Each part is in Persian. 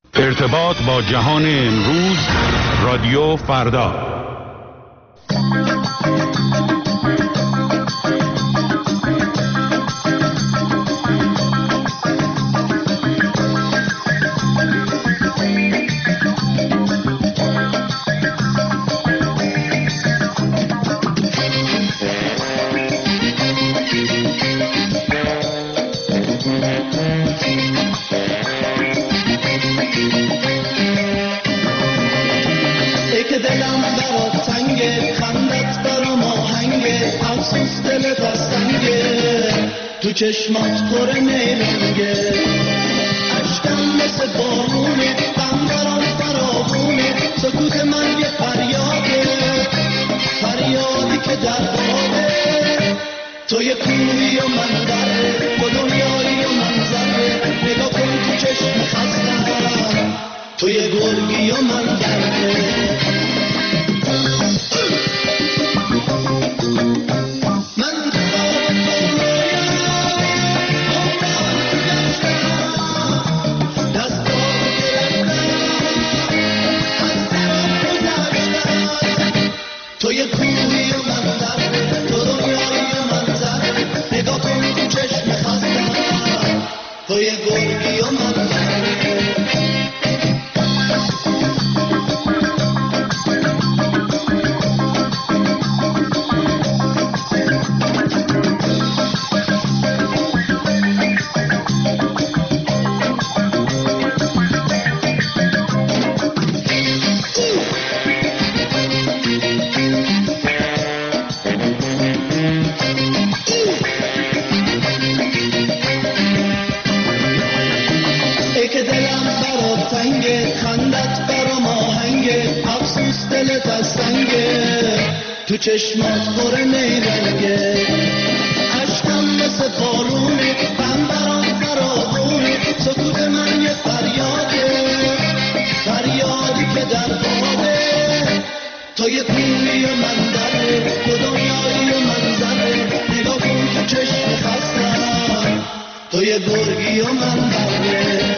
ارتباط با جهان امروز، رادیو فردا. تو چشمات پر نیرنگه، عشقم مثل بارونه، غم برام فراوونه، سکوت من یه فریاده، فریادی که در خوابه. تو یه کوهی و من دره، تو دنیایی و من ذره، نگاه کن تو چشم خستم، تو یه گرگی و من دره. تو یه کوهی و من ذره، تو دنیایی و من ذره، نگاه کن تو چشم خستم، تو یه گرگی و من ذره. تو چشمات پر نیرنگه، عشقم مثل بارونه، غم برام فراوونه، سکوت من یه فریاده، فریادی که در خوابه. تو یه کوهی و من دره، تو دنیایی و من ذره، نگاه کن تو چشم خستم، تو یه گرگی و من دره.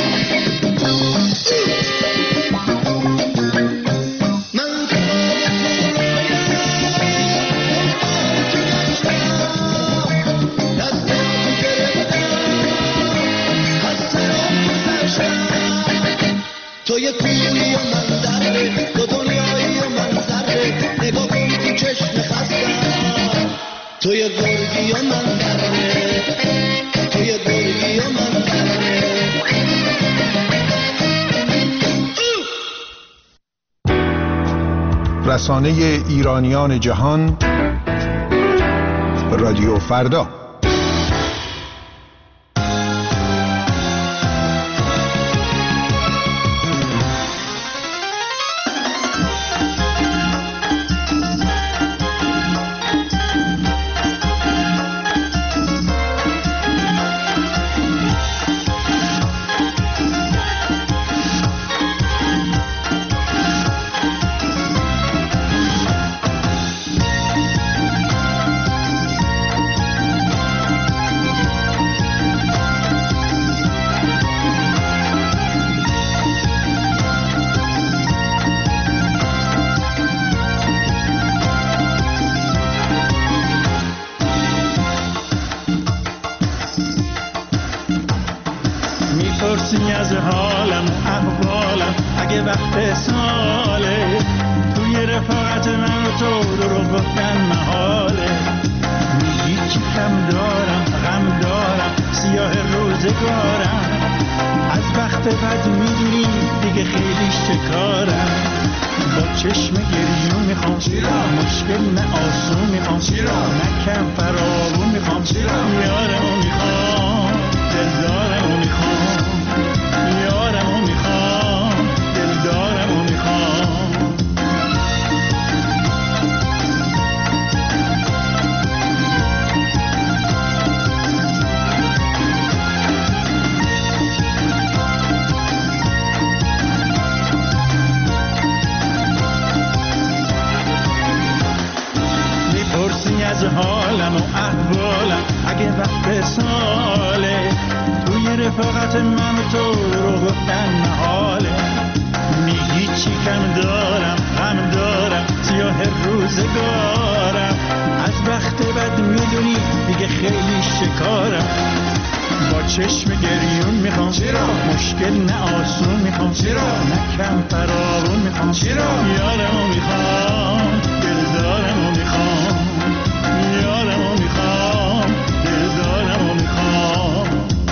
تو یه کوهی و من دره، تو دنیایی و من ذره، نگاه کن تو چشم خستم، تو یه گرگی و من دره، تو یه گرگی و من دره. رسانه ایرانیان جهان، رادیو فردا. از حالم و احوالم اگه وقت ساله، توی رفاقت من و تو رو گفتن محاله. میگی چی کم دارم، غم دارم، سیاه روزگارم، از وقت بد میدونی دیگه خیلی شکارم. با چشم گریون میخوام، مشکل نه آسون میخوام، نه کم فراوون میخوام، یارمو میخوام، دلدارمو میخوام، یارمو میخوام، دلدارمو میخوام. میپرسی از حالم و احوالم اگه وقت ساله، توی رفاقت من و تو رو گفتن محال. روزگارم، از بخت بد میدونی دیگه خیلی شکارم. با چشم گریون میخوام، چرا؟ مشکل نه آسون میخوام، چرا؟ نه کم فراوون میخوام، چرا؟ یارمو میخوام، دلدارمو میخوام، یارمو میخوام، دلدارمو میخوام.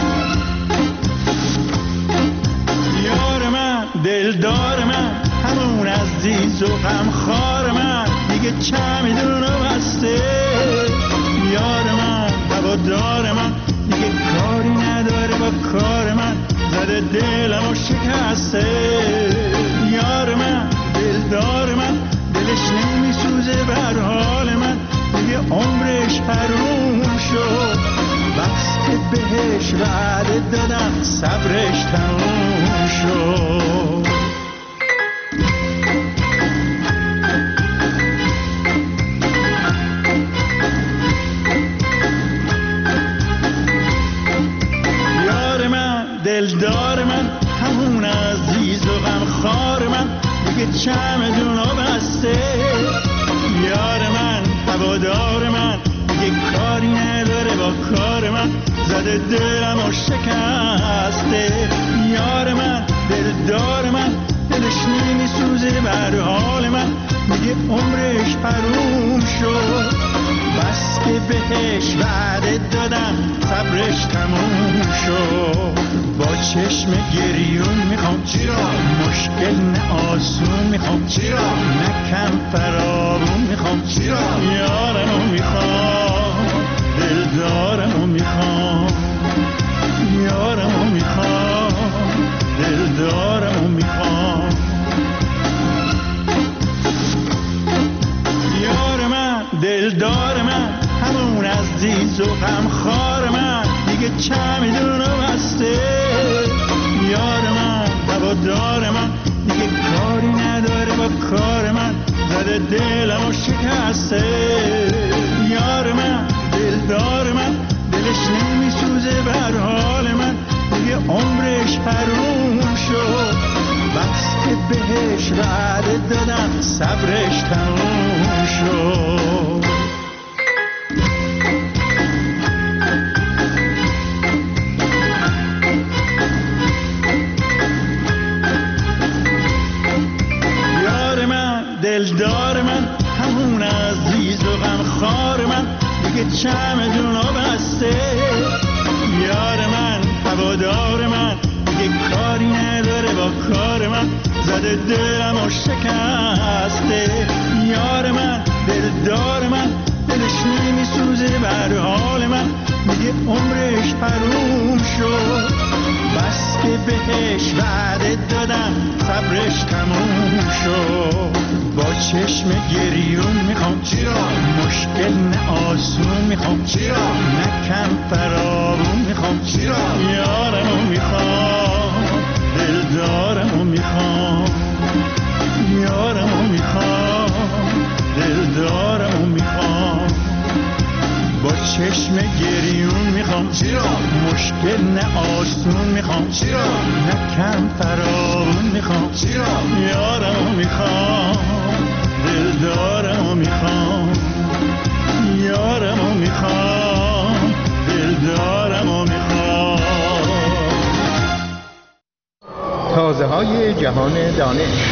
یار من، دلدار من، همون عزیز و غمخوار من، دیگه چمیدون و بسته. یار من، هوادار من، دیگه کاری نداره با کار من، زده دلم و شکسته. یار من، دلدار من، دلش نمیسوزه بر حال من، دیگه عمرش حروم شد، بس که بهش وعده دادم صبرش تموم شد. دلدار من، همون عزیز و غمخوار من، دیگه چمدون و بسته. یار من، هوادار من، دیگه کاری نداره با کار من، زده دلم و شکسته. یار من، دلدار من، دلش نمیسوزه بر حال من، دیگه عمرش حروم شد، بس که بهش وعده دادم صبرش تموم شد. با چشم گریون میخوام، چرا؟ مشکل نه آسون میخوام، چرا؟ نه کم فراوون میخوام، چرا؟ یارمو میخوام، دلدارمو میخوام، یارمو میخوام، دلدارمو میخوام. یار من، دلدار من، همون عزیز و غمخوار من، دیگه چمیدون و بسته. یار من، هوادار من، دیگه کاری نداره با کار من، زده دلم و شکسته. یار من، دلدار من، دلش نمیسوزه بر حال من، دیگه عمرش حروم شد، بس که بهش وعده دادم صبرش تموم شد. دلدار من، همون عزیز و غمخوار من، دیگه چمدون و بسته. یار من، هوادار من، دیگه کاری نداره با کار من، زده دلم و شکسته. یار من، دلدار من، دلش نمیسوزه بر حال من، دیگه عمرش حروم شد، بس که بهش وعده دادم صبرش تموم شد. با چشم گریون میخوام، چرا؟ مشکل نه آسون میخوام، چرا؟ نه کم فراوون میخوام، چرا؟ یارمو میخوام، دلدارمو میخوام، یارمو میخوام، دلدارمو میخوام. با چشم گریون میخوام، چرا؟ مشکل نه آسون میخوام، چرا؟ نه کم فراوون میخوام، چرا؟ یارمو میخوام، دلدارمو میخوام، یارمو میخوام، دلدارمو میخوام. تازه های جهان دانش.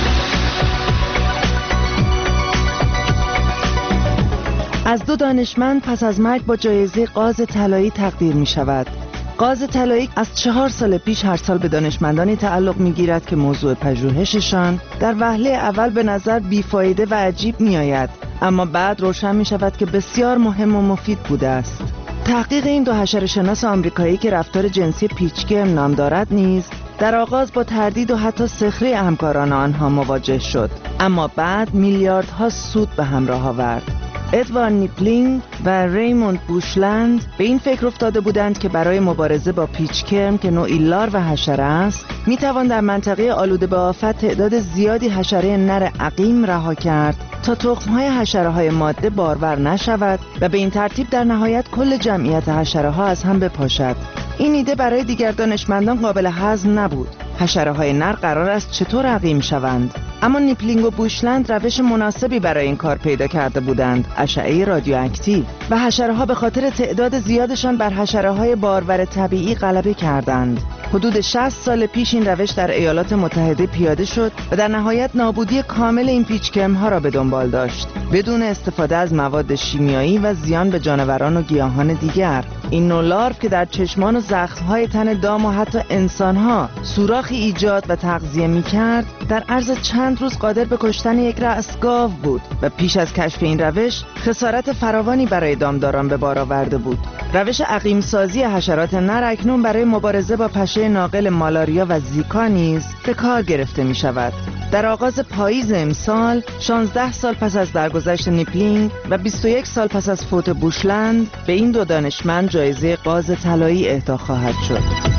از دو دانشمند پس از مرگ با جایزه غاز طلایی تقدیر می شود. غاز طلایی از 4 سال پیش هر سال به دانشمندانی تعلق می گیرد که موضوع پژوهششان در وهله اول به نظر بیفایده و عجیب می آید، اما بعد روشن می شود که بسیار مهم و مفید بوده است. تحقیق این دو حشره‌شناس آمریکایی که رفتار جنسی پیچگرم نام دارد نیز در آغاز با تردید و حتی سخره همکاران آنها مواجه شد، اما بعد میلیاردها سود به همراه آورد. ادوارد نیپلینگ و ریموند بوشلند به این فکر افتاده بودند که برای مبارزه با پیچکرم که نوعی لارو حشره است، میتوان در منطقه آلوده به آفت تعداد زیادی حشره نر عقیم رها کرد تا تخم‌های حشره‌های ماده بارور نشود و به این ترتیب در نهایت کل جمعیت حشره‌ها از هم بپاشد. این ایده برای دیگر دانشمندان قابل هضم نبود. حشره‌های نر قرار است چطور عقیم شوند؟ اما نیپلینگ و بوشلند روش مناسبی برای این کار پیدا کرده بودند: اشعه رادیواکتیو. و حشره‌ها به خاطر تعداد زیادشان بر حشره‌های بارور طبیعی غلبه کردند. حدود 60 سال پیش این روش در ایالات متحده پیاده شد و در نهایت نابودی کامل این پیچکم‌ها را به دنبال داشت، بدون استفاده از مواد شیمیایی و زیان به جانوران و گیاهان دیگر. این نوع لارو که در چشمان و زخم‌های تن دام و حتی انسان‌ها سوراخی ایجاد و تغذیه می‌کرد، در عرض چند روز قادر به کشتن یک رأس گاو بود و پیش از کشف این روش خسارت فراوانی برای دامداران به بار آورده بود. روش عقیم‌سازی حشرات نر اکنون برای مبارزه با پشه ناقل مالاریا و زیکا نیز به کار گرفته می‌شود. در آغاز پاییز امسال، 16 سال پس از درگذشت نیپلینگ و 21 سال پس از فوت بوشلند، به این دو دانشمند جایزه قاز طلایی اهدا خواهد شد.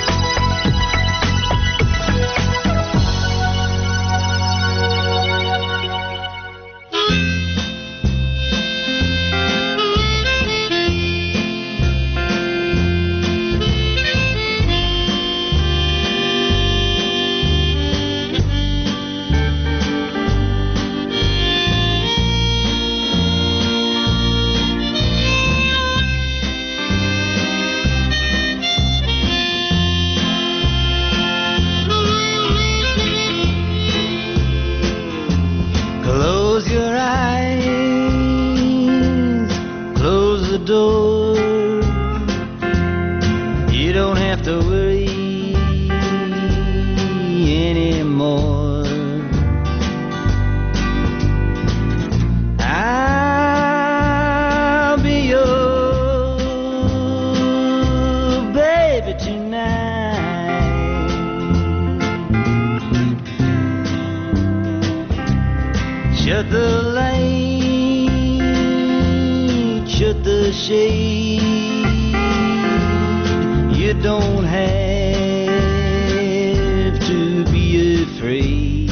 Shut the light, shut the shade. You don't have to be afraid.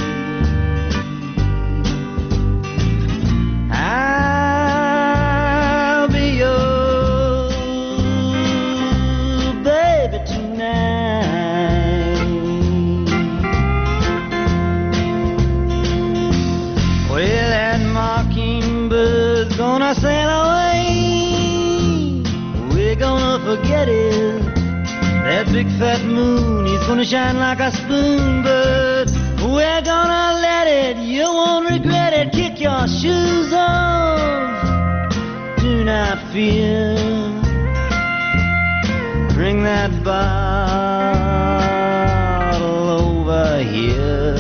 I'll be your baby tonight. Well, that mockingbird's gonna sail away. We're gonna forget it. That big fat moon is gonna shine like a spoon, but we're gonna let it. You won't regret it. Kick your shoes off. Do not fear. Bring that bottle over here.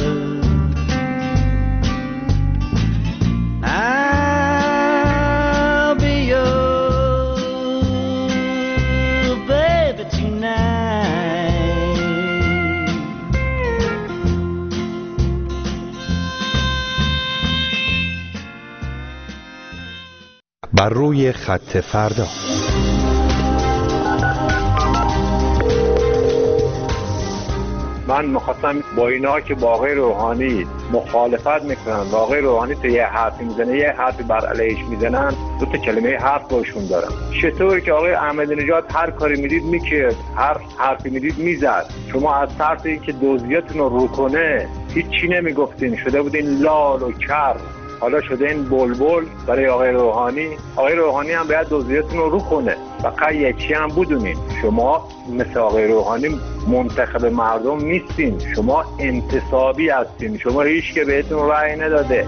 I'll be your baby tonight. بر روی خط فردا. من میخواستم با اینا که با آقای روحانی مخالفت میکنن و آقای روحانی تو یه حرفی میزنه یه حرفی بر علیهش میزنن، دو تا کلمه حرف باشون دارم. چطوری که آقای احمدی نژاد هر کاری میدید میکرد، هر حرفی میدید میزد، شما از طرف اینکه دوزیاتون رو کنه هیچی نمیگفتین، شده بودین لال و کر، حالا شده این بلبل برای آقای روحانی. آقای روحانی هم باید دوزیاتون رو کنه. فقط یکی هم بدونین، شما مثل آقای روحانی منتخب مردم نیستین، شما انتصابی هستین، شما هیچ که بهتون رأی نداده.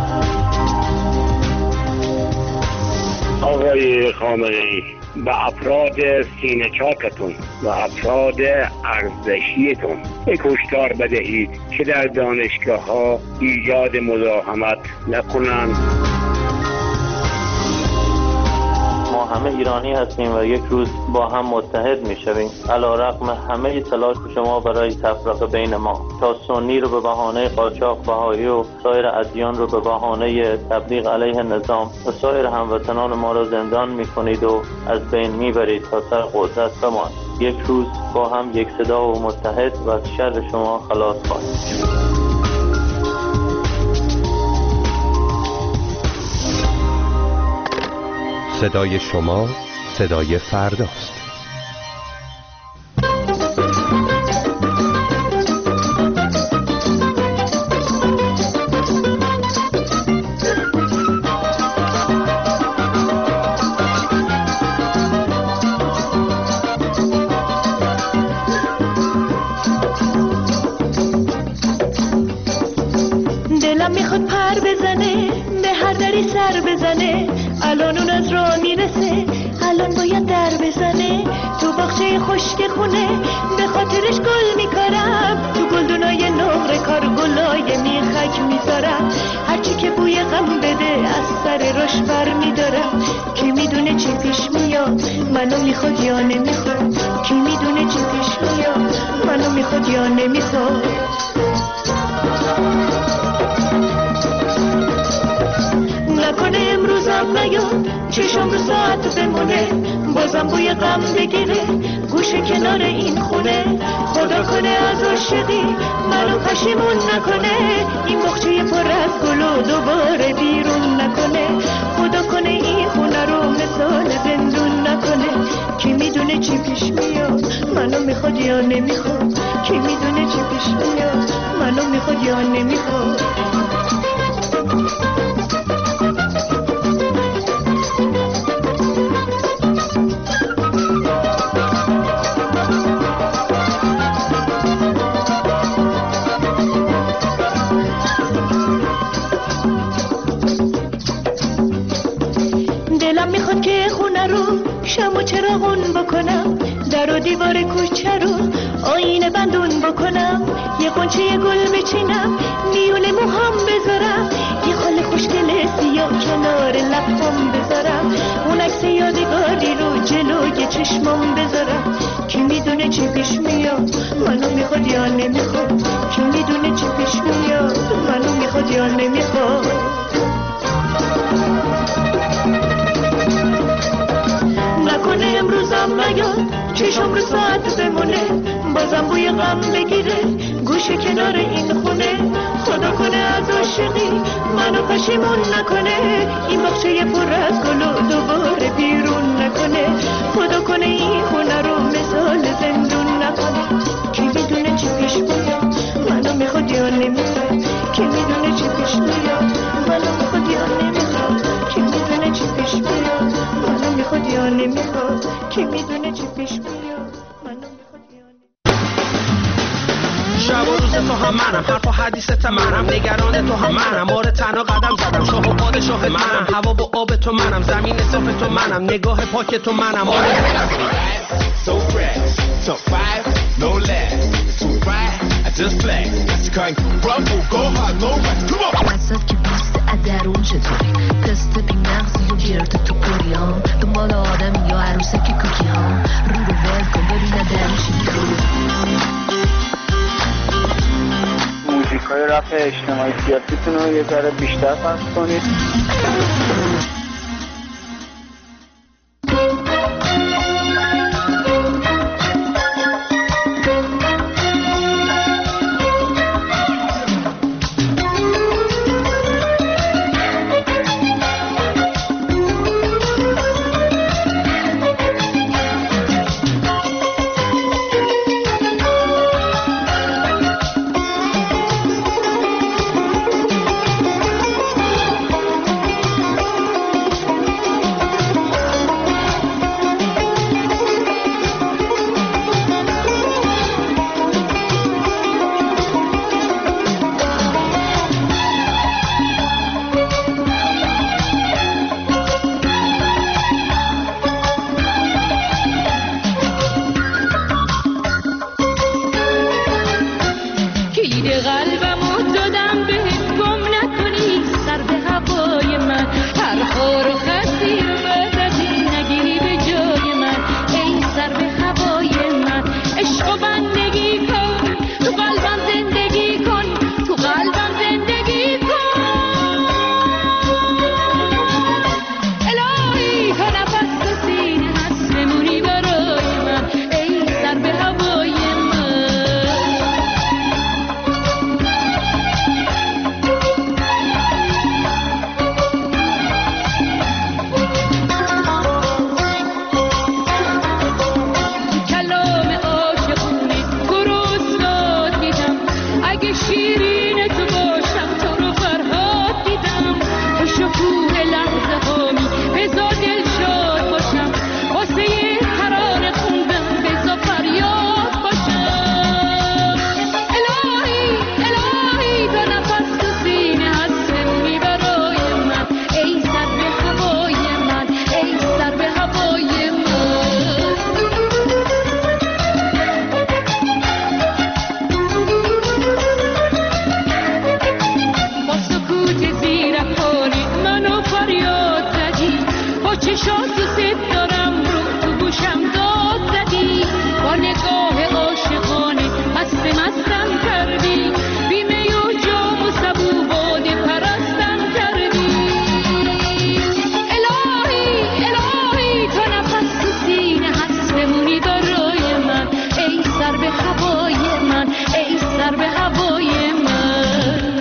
آقای خامنه‌ای به افراد سینه چاکتون و افراد ارزشیتون یک هشدار بدهید که در دانشگاه ها ایجاد مزاحمت نکنند. ما همه ایرانی هستیم و یک روز با هم متحد می شویم علیرغم همه تلاش شما برای تفرقه بین ما. تا سنی رو به بهانه قاچاق، بهایی و سایر ادیان رو به بهانه تبلیغ علیه نظام و سایر هموطنان ما را زندان می کنید و از بین می برید تا سر قدرت بمان. یک روز با هم یک صدا و متحد و از شر شما خلاص خواهیم شد. صدای شما صدای فرداست. دلم میخواد پر بزنه، به هر دری سر بزنه. الان اون از راه میرسه، الان باید در بزنه. تو باغچه خشک خونه به خاطرش گل میکارم، تو گلدونای نقره کار گلای میخک میذارم. هرچی که بوی غم بده از سر روش بر میدارم. کی میدونه چی پیش میاد، منو میخواد یا نمیخواد. کی میدونه چی پیش میاد، منو میخواد یا نمیخواد. نکنه امروز آب نیاد، چشم رو ساعت بمونه. بازم بوی غم بگیره گوشه کنار این خونه. خدا کنه از عاشقی منو پشیمون نکنه، این باغچه پر از گلو دوباره بیرون نکنه. خدا کنه این خونه رو مثال زندون نکنه. کی میدونه چی پیش میاد، منو میخواد یا نمیخواد. کی میدونه چی پیش میاد، منو میخواد یا نمیخواد. دلم میخواد که خونه رو شم و چراغون بکنم، در و دیوار کوچه رو آینه بندون بکنم. یه قنچه گل بچینم، میونه موهام بذارم. یه خال خوشگل سیاه کنار لبام بذارم. اون عکس یادگاری رو جلوی چشمام بذارم. کی میدونه چی پیش میاد، منو میخواد یا نمیخواد. کی میدونه چی پیش میاد، منو میخواد یا نمیخواد. نکنه امروزم نیاد، چشم رو ساعت بمونه. بازم بوی غم بگیره گوشه کنار این خونه. خدا کنه از عاشقی منو پشیمون نکنه، این باغچه پر از گلو دوباره بیرون نکنه. خدا کنه این خونه رو مثال زندون نکنه. کی میدونه چی پیش میاد، منو میخواد یا نمیخواد. کی میدونه چی پیش میاد، منو میخواد یا نمیخواد. کی میدونه چی پیش میاد، منو میخواد یا نمیخواد. کی میدونه چی پیش میاد، منو میخواد یا نمیخواد. شب و روز تو هم منم، حرف و حدیثت منم، نگران تو هم منم. آره تنها قدم زدم، شاه و پادشاه منم. هوا و آب تو منم، زمین صاف تو منم، نگاه پاک تو منم. آره so fresh, top 5, no less. Too bright, I just flex. That's kind of rumble, go hard, no rest. Come on. وسط که پوست ادرون چطوری، تست بی مغزی و گرد تو کوریام. دنبال آدمی یا عروسک کوکی ها، رو ول کن ببینه درون چی موزیکای رپ اجتماعی سیاسیتون رو یه ذره بیشتر پخش کنید. سر به هوای من.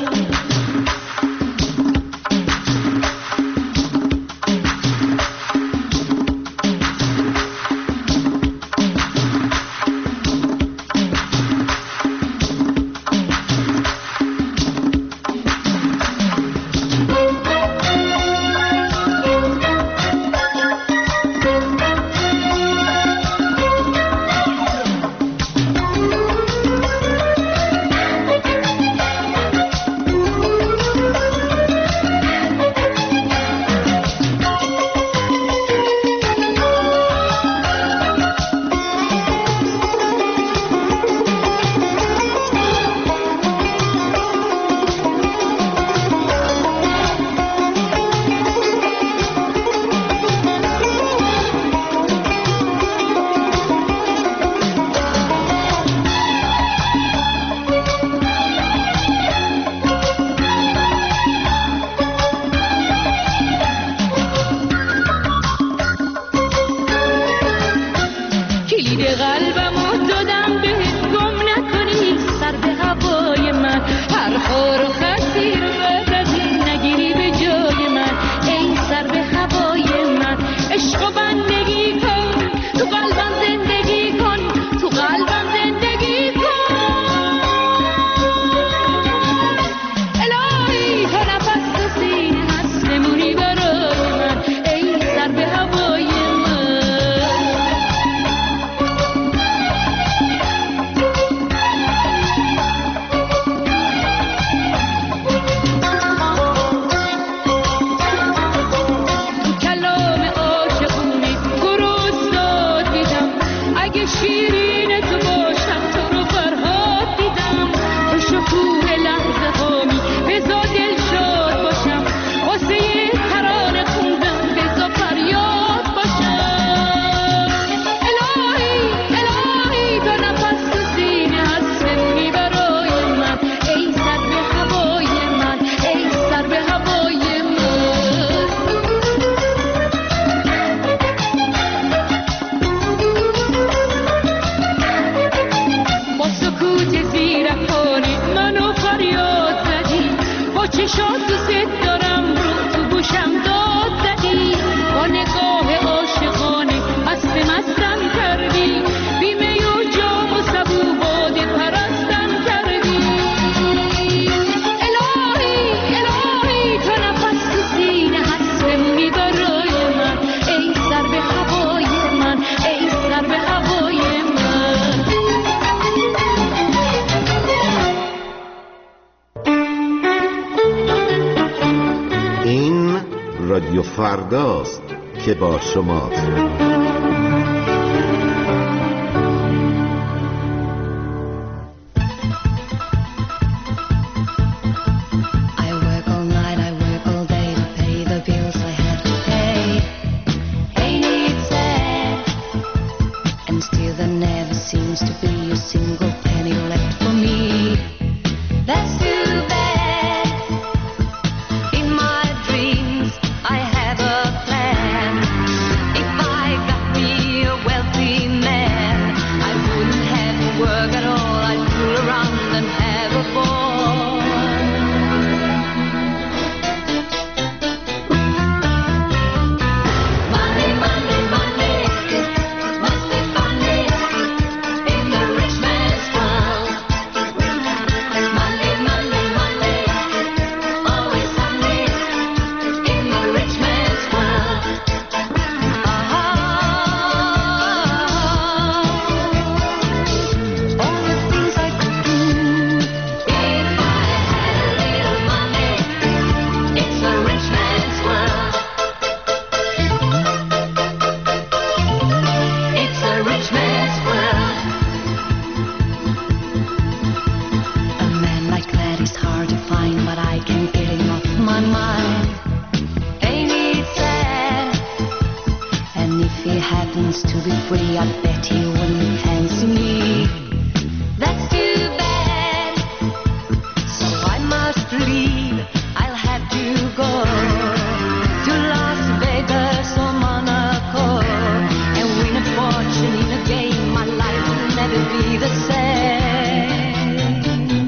رادیو فرداست که با شماست. Be the same.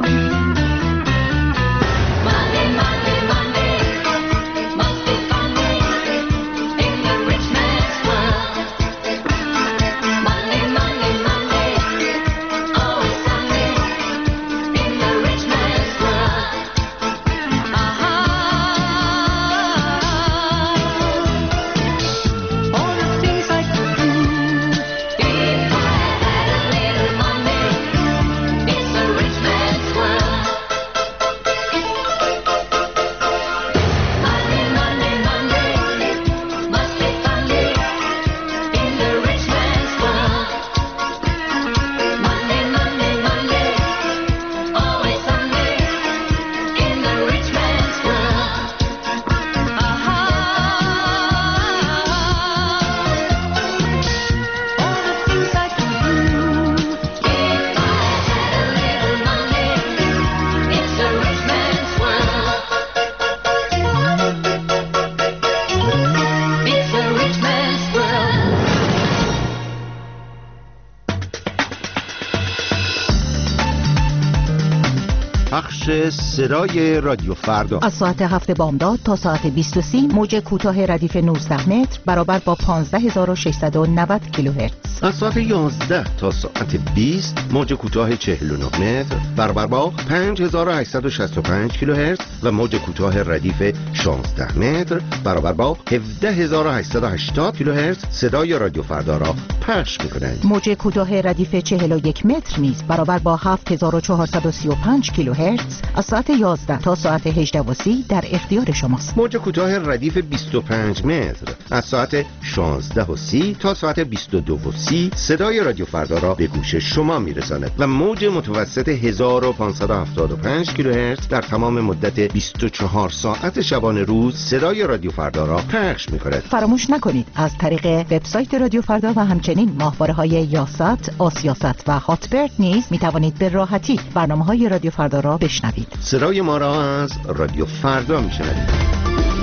پخش صدای رادیو فردا از ساعت 7 بامداد تا ساعت 20:30 موج کوتاه ردیف 19 متر برابر با 15690 کیلوهرتز. از ساعت 11 تا ساعت 20 موج کوتاه 49 متر برابر با 5865 کیلوهرتز و موج کوتاه ردیف 16 متر برابر با 17880 کیلوهرتز صدای رادیو فردا را پخش می‌کنند. موج کوتاه ردیف 41 متر نیز برابر با 7435 کیلوهرتز از ساعت 11 تا ساعت 18:30 در اختیار شماست. موج کوتاه ردیف 25 متر از ساعت 16:30 تا ساعت 22:30 صدای رادیو فردا را به گوش شما میرساند و موج متوسط 1575 کیلوهرتز در تمام مدت 24 ساعت شبانه روز صدای رادیو فردا را پخش می‌کند. فراموش نکنید از طریق وبسایت رادیو فردا و همچنین ماهواره‌های یاست، آسیاست و هاتبرد نیز می‌توانید به راحتی برنامه‌های رادیو فردا را بشنوید. صدای ما را از رادیو فردا می‌شنوید.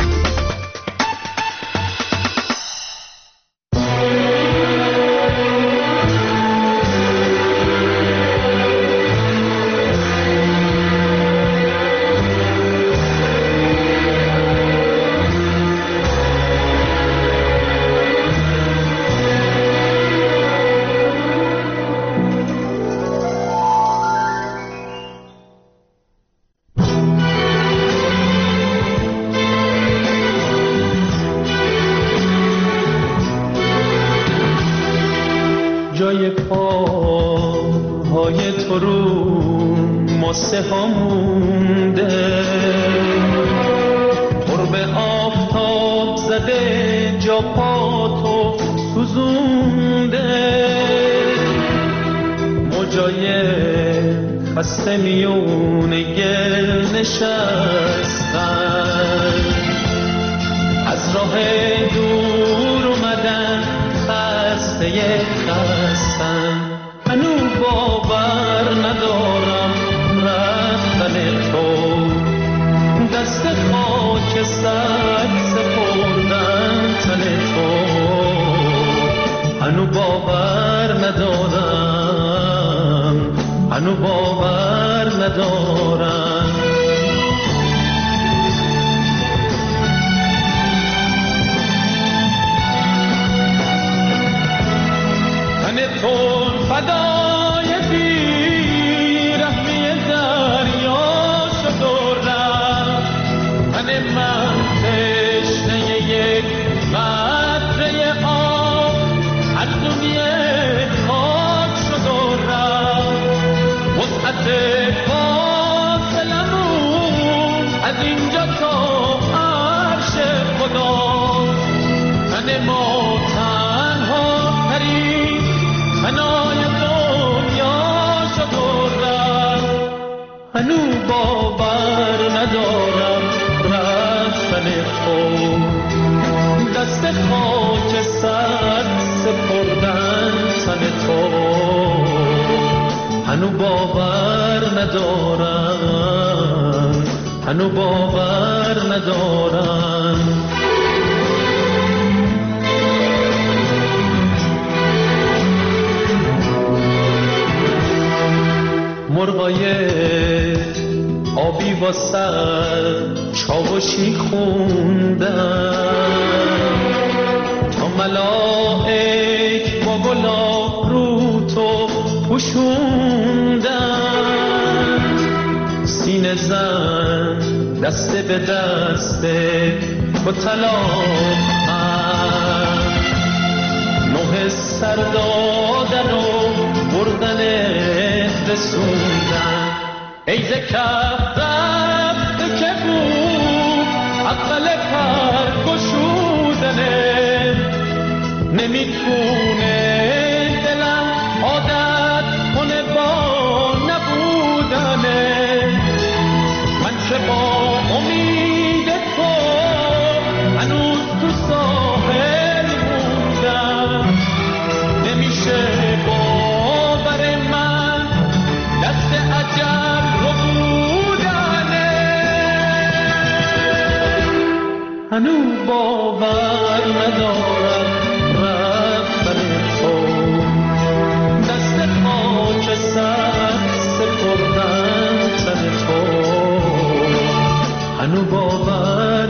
جای پاهای تو رو ماسه ها مونده، قرب آفتاب زده جا پاتو سوزونده، موجای خسته میونه گل نشستن، از راه دور اومدن خسته خستن، هنو باور ندارم رفتن تو، دست خاک سر سپردن تن تو، هنو باور ندارم، هنو باور ندارم. تون فدای بیرحمی دریا شد و رفت، من تشنه یک قطره آب هر دوی خاک شد و رفت، وسعت فاصلمون از اینجا تا عرش خدا، من ما تنها ترین منای دنیا شد و رفت، هنو باور ندارم رفتن تو، دست خاک سر سپردن تن تو، هنو باور ندارم، هنو باور ندارم. مرغای آبی واسه چاوشی خوندن، تا ملائک با گلاب رو تو پوشوندن، سینه زن دسته به دسته با طلاق هم، نوح سر دادن و بردن رسوندن، ای زکف رفته که بود عقل پر گشودنه، نمیتونه دلم عادت کنه با نبودنه، من که با امید تو هنوز تو ساحل موندم، نمیشه باور من دست عجب رو بودنه، هنو باور ندارم رفتن تو هنو باور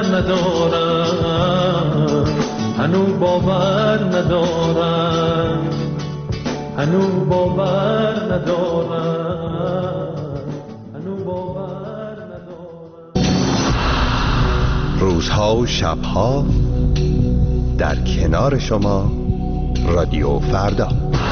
ندارم، هنو باور ندارم، هنو باور ندارم، هنو باور ندارم. روزها و شبها در کنار شما رادیو فردا.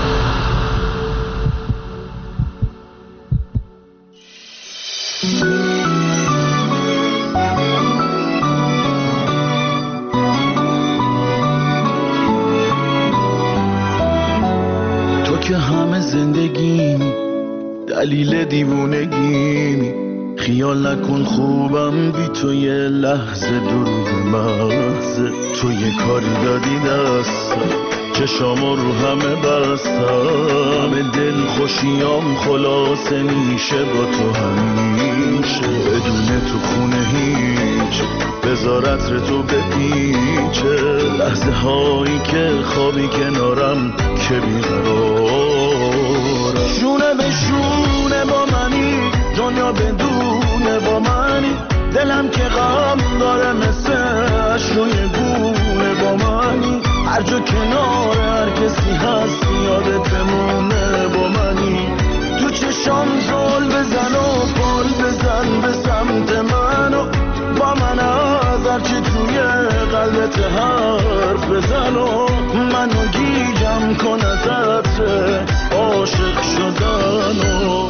تو که همه زندگیم دلیل دیوونگیم، خیال نکن خوبم بی تو یه لحظه دروغ محض. تو یه کاری دادی دستم چشامو رو همه بستم، دل خوشیام خلاصه میشه با تو همیشه. بدون تو خونه هیچ بذارت تو بپیچه، لحظه هایی که خوابی کنارم که بیقرارم. شونه به شونه با منی، دنیا بدونه با منی، دلم که غم داره مثل اشروی گونه با منی. هر جا کنار هر کسی هست یادت بمونه با منی. تو چشام زل بزن و پال بزن به سمت منو، با من از هرچی توی قلبت حرف بزن و منو گیجم کن ازت عاشق شدنو.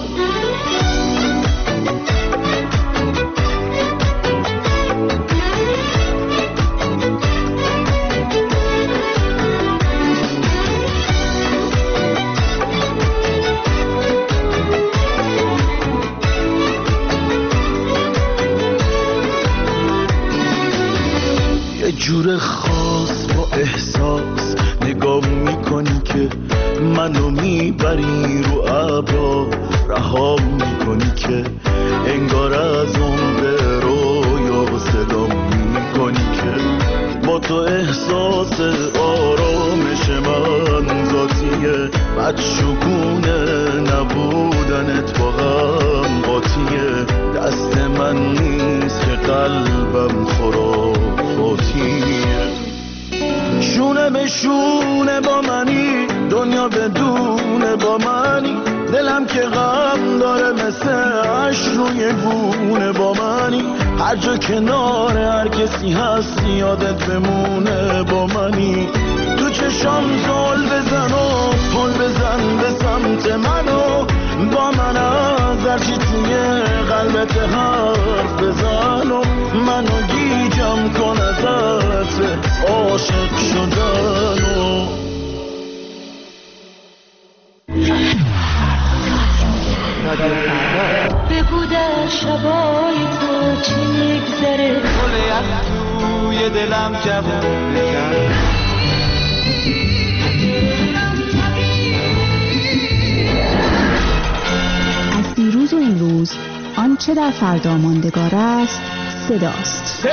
جور خاص با احساس نگاه میکنی که منو میبری رو ابرا، رها میکنی که انگار از اون به رویا صدا میکنی که با تو احساس آرامش من ذاتیه، بدشگونه نبودنت با غم قاطیه. دست من نیست که قلبم خرافاتیه. شونه به شونه با منی، دنیا بدونه با منی، دلم که غم داره مثل عشق روی گونه با منی. هر جا کنار هر کسی هست یادت بمونه با منی. تو چشام زل بزن و پل بزن به سمت منو، با من از هرچی توی قلبت حرف بزن و منو گیجم کن ازت عاشق شدنو. بگو در شبای تو چی میگذره، گل از توی دلم جوون کرد. از دیروز و امروز آنچه در فردا ماندگار است صداست.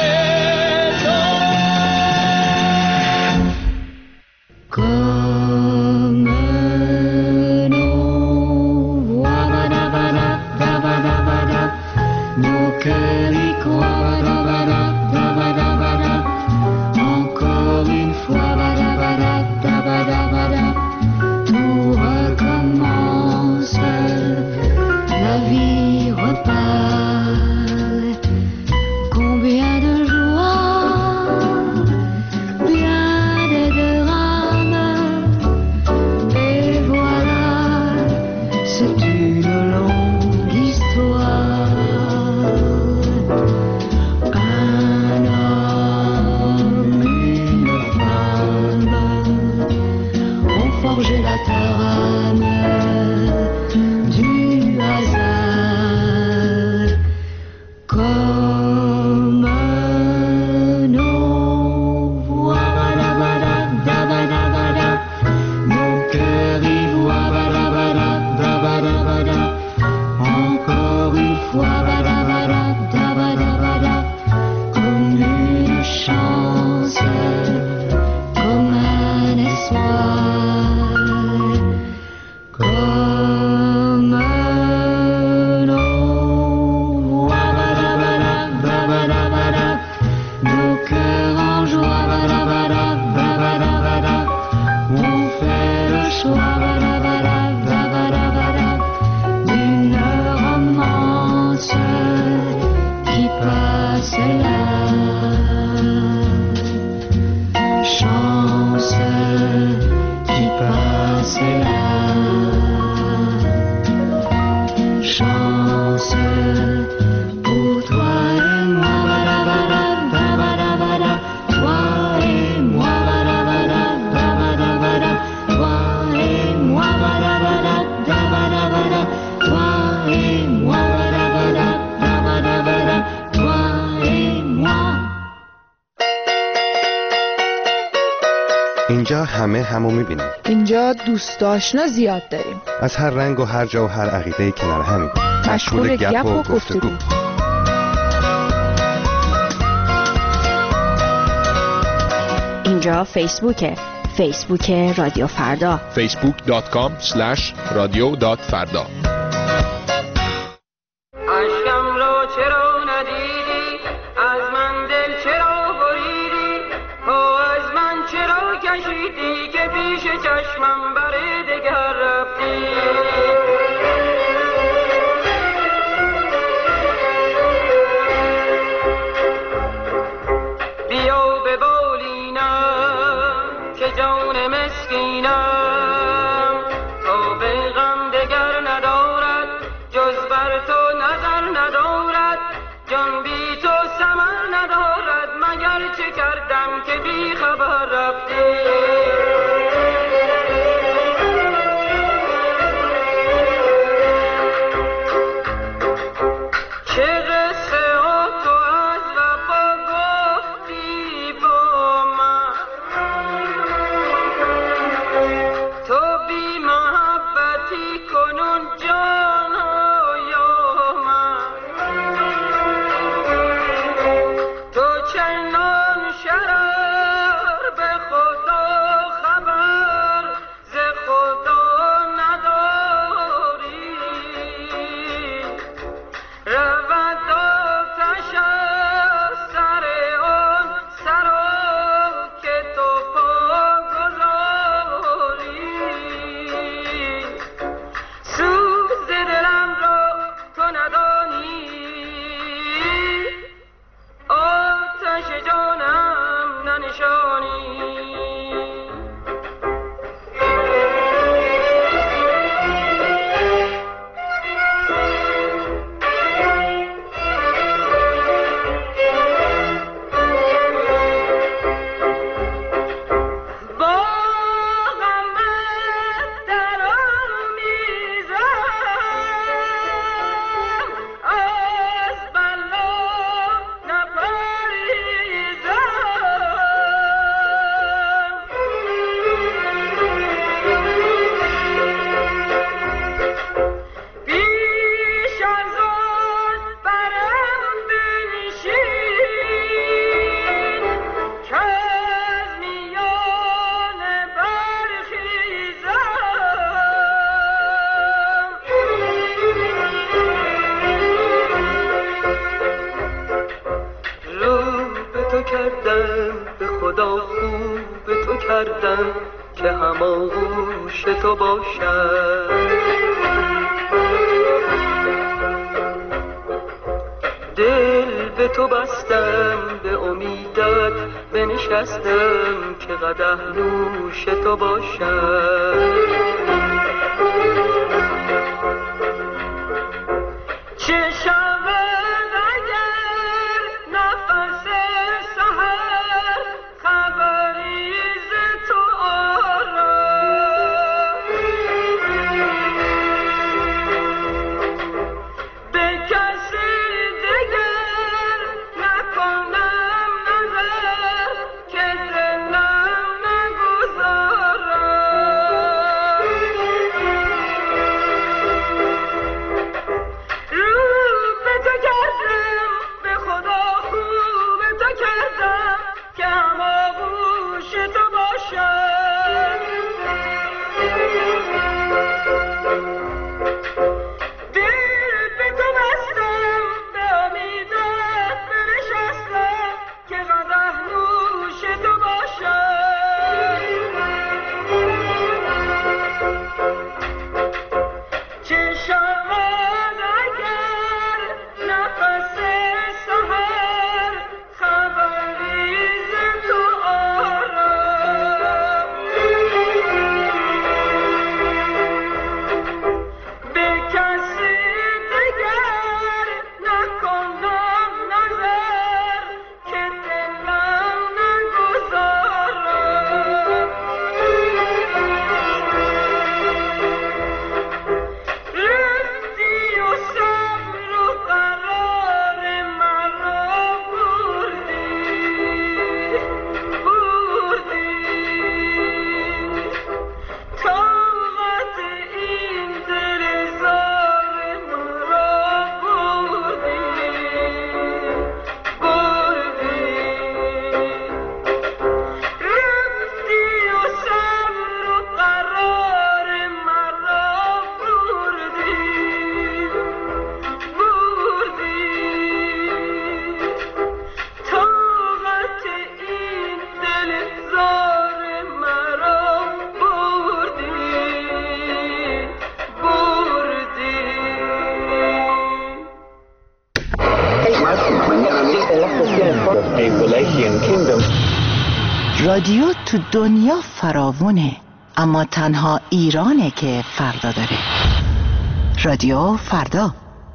همه همو میبینیم. اینجا دوست آشنا زیاد داریم، از هر رنگ و هر جا و هر عقیده کنار همیم، مشغول گپ و گفتگو. اینجا فیسبوک رادیو فردا، facebook.com/radio.farda. عشقم را چرا ندیدی، از من دل چرا بریدی، ها از من چرا کشیدی که پیش چشمم بر دگر رفتی. بیا به بالینم که جان مسکینم تا به غم دگر ندارد، جز بر تو نظر ندارد، جان بی تو ثمر ندارد، مگر چه کردم که بی خبر رفتی. که هماغوش تو باشم، دل به تو بستم، به امیدت بنشستم که قدح نوش تو باشم. چه شود اگر نفس سحر خبری ز تو آرم، به کسی دگر نکنم نظر که زنم نگذارم. رو به تو رادیو تو دنیا فراوونه، اما تنها ایرانه که فردا داره. رادیو فردا.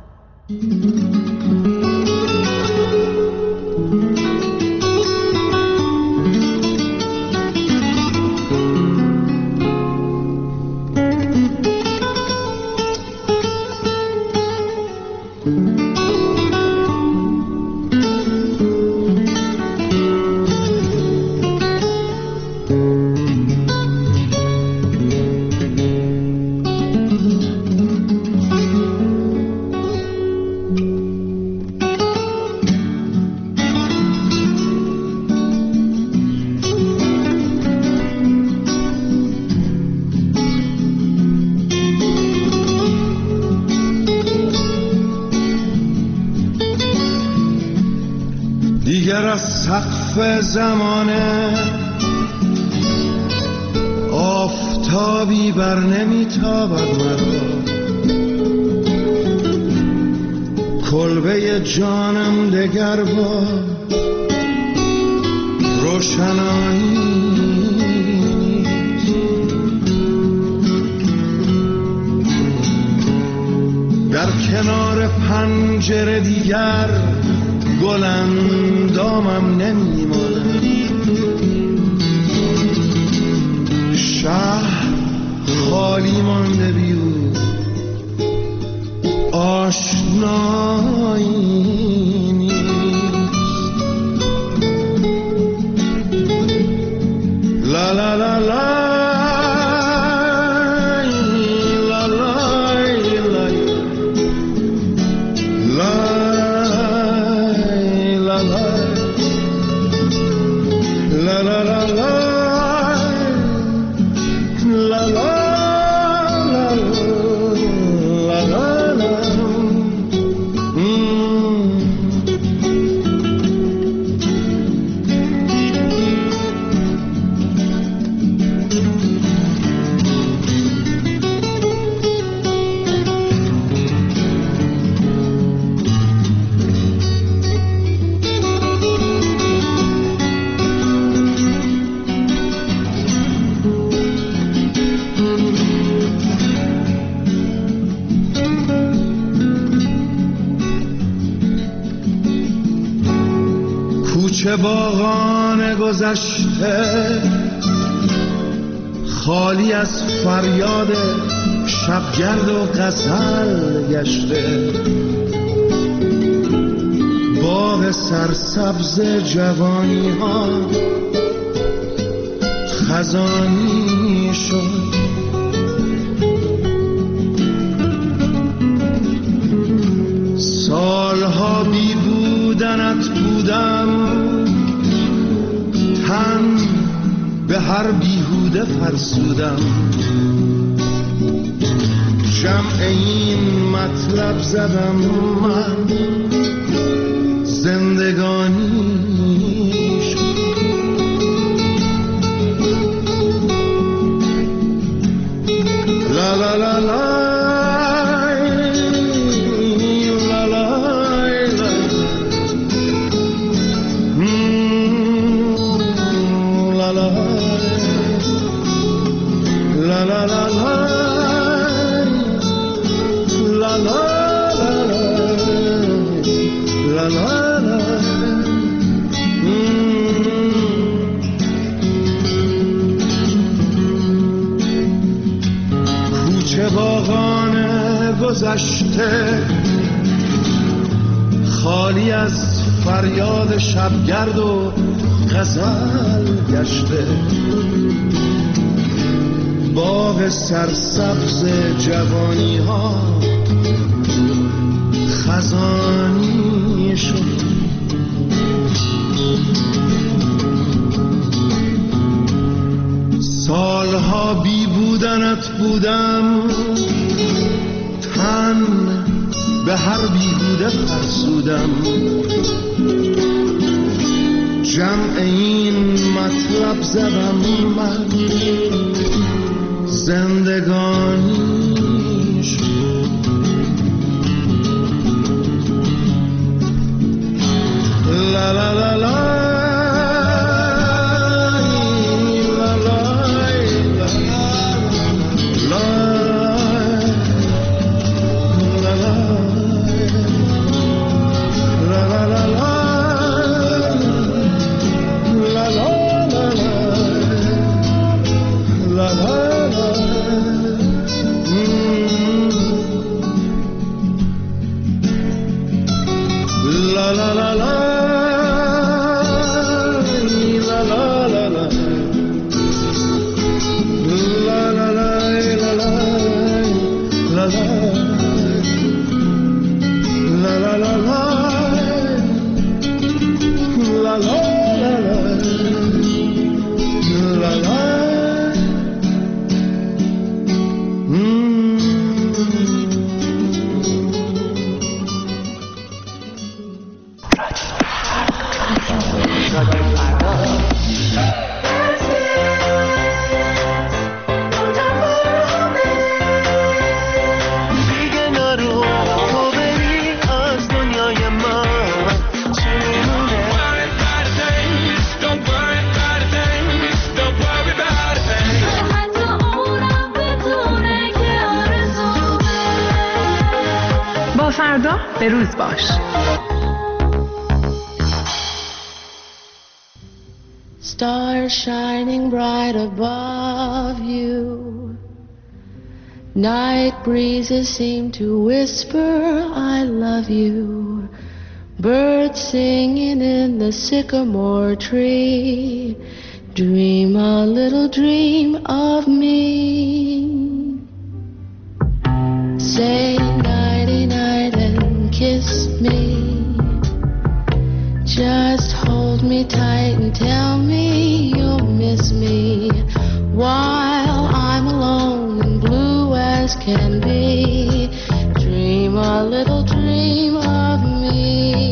سقف زمانه آفتابی بر نمیتابد مرا، کلبه جانم دگر با روشنایی در کنار پنجره دیگر گلندامم نمیماند، شهر خالی مانده بیو آشنایی نیست. لا لا لا لا کوچه باغان گذشته خالی از فریاد شبگرد و غزل گشته، باغ سرسبز جوانی ها خزانی شد. سالها بی بودنت بودم، تن به هر بیهوده فرسودم، جمع این مطلب زدم من زندگانی شد. لا لا لا لا کوچه باغان گذشته خالی از فریاد شبگرد و غزل گشته، باغ سرسبز جوانی ها خزانی شد. سالها بی بودنت بودم، تن به هر بیهوده فرسودم، جمع این مطلب زدم من زندگانی شد. فردا به روز باش. Stars shining bright above you. Night breezes seem to whisper I love you. Birds singing in the sycamore tree. Dream a little dream of me. Say nighty night and kiss me. Just hold me tight and tell me you'll miss me while I'm alone and blue as can be. Dream a little dream of me.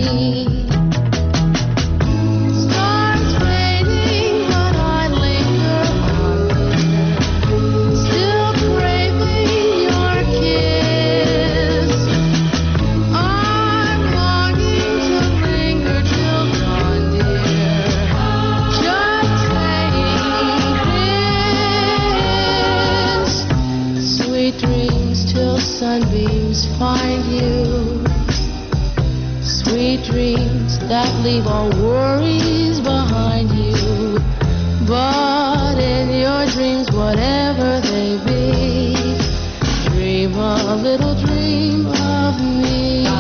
Stars fading, but I linger on, still craving your kiss. I'm longing to linger till dawn, dear. Just saying this. Sweet dreams till sunbeams find you. Sweet dreams that leave all worries behind you. But in your dreams, whatever they be, dream a little dream of me.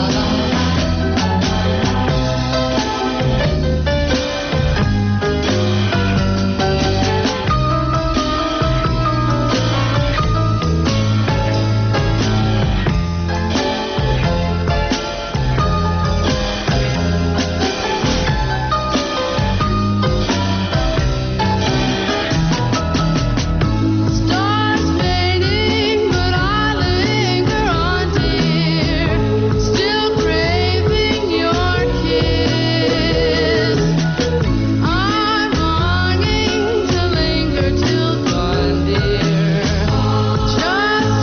Stars fading, but I linger on, dear. Still craving your kiss. I'm longing to linger till dawn, dear. Just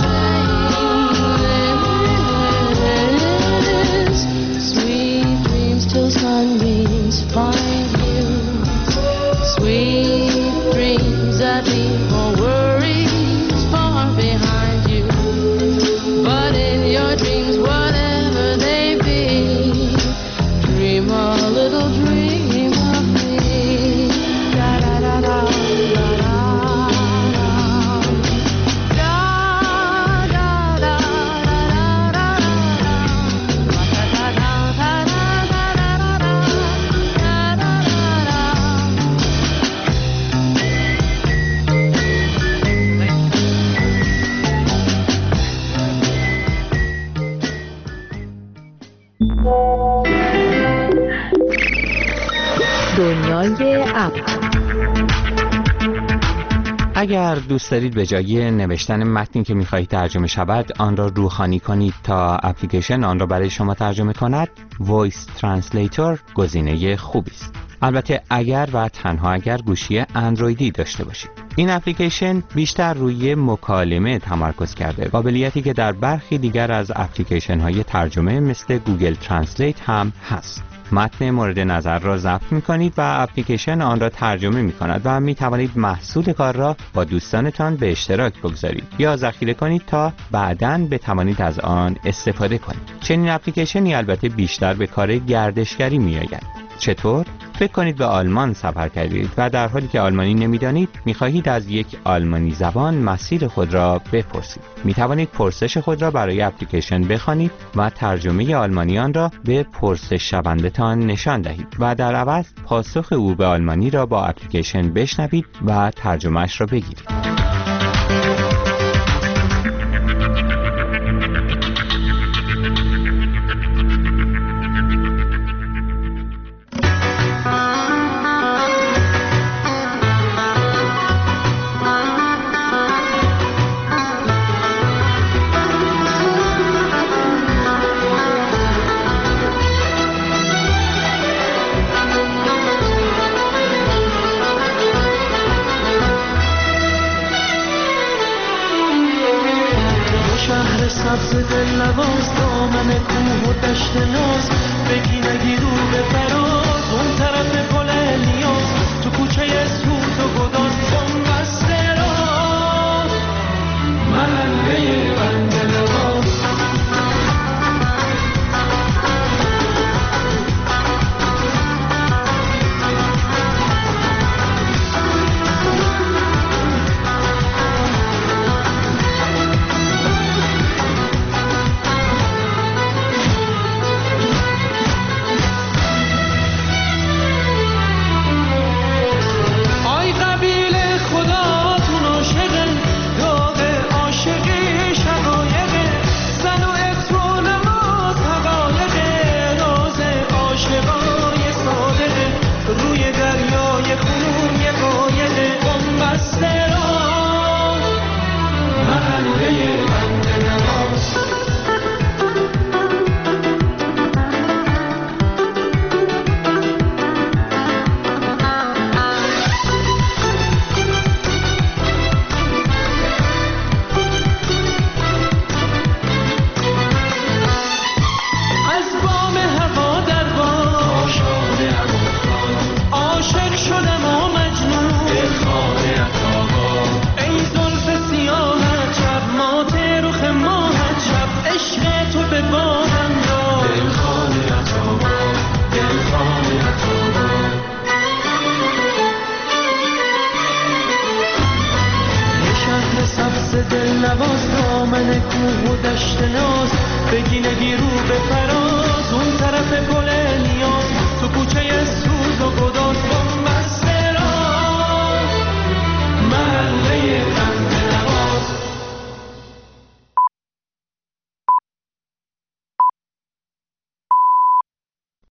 saying this. Sweet dreams till sunbeams find you. Sweet dreams that leave all worries far behind you. But in your dreams, whatever they be, dream a little dream of me. Da da da da da da da da da da دنیای اپ. اگر دوست دارید به جای نوشتن متنی که می‌خواهید ترجمه شود آن را روخوانی کنید تا اپلیکیشن آن را برای شما ترجمه کند، Voice Translator گزینه خوبی است. البته اگر و تنها اگر گوشی اندرویدی داشته باشید. این اپلیکیشن بیشتر روی مکالمه تمرکز کرده، قابلیتی که در برخی دیگر از اپلیکیشن‌های ترجمه مثل گوگل ترنسلیت هم هست. متن مورد نظر را ضبط می‌کنید و اپلیکیشن آن را ترجمه می‌کند و می‌توانید محصول کار را با دوستانتان به اشتراک بگذارید یا ذخیره کنید تا بعداً بتوانید از آن استفاده کنید. چنین اپلیکیشنی البته بیشتر به کار گردشگری می‌آید. چطور؟ فکر کنید به آلمان سفر کردید و در حالی که آلمانی نمیدانید می‌خواهید از یک آلمانی زبان مسیر خود را بپرسید. می‌توانید پرسش خود را برای اپلیکیشن بخوانید و ترجمه آلمانی آن را به پرسش شونده‌تان نشان دهید و در عوض پاسخ او به آلمانی را با اپلیکیشن بشنوید و ترجمه‌اش را بگیرید. سبز دل نواز دامن کوه و دشت ناز بگی نگی رو به فراز اون طرف گل نیاز تو کوچه سوت و گداز بنبسته راز محله بند نواز دل نواز دامن کوه و دشت ناز بگی نگی رو به فراز